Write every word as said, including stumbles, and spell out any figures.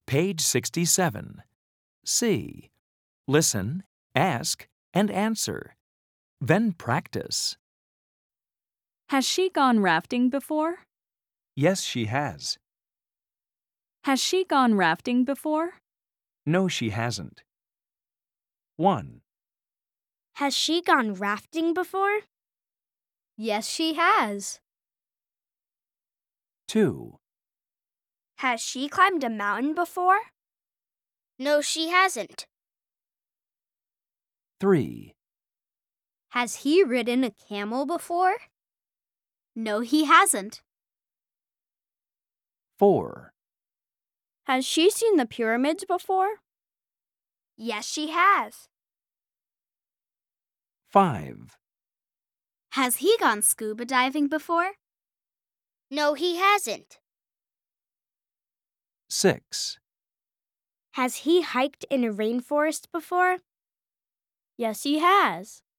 Page sixty-seven. C. Listen, ask, and answer. Then practice. Has she gone rafting before? Yes, she has. Has she gone rafting before? No, she hasn't. one. Has she gone rafting before? Yes, she has. two. Has she climbed a mountain before? No, she hasn't. three. Has he ridden a camel before? No, he hasn't. four. Has she seen the pyramids before? Yes, she has. five. Has he gone scuba diving before? No, he hasn't. six. Has he hiked in a rainforest before? Yes, he has.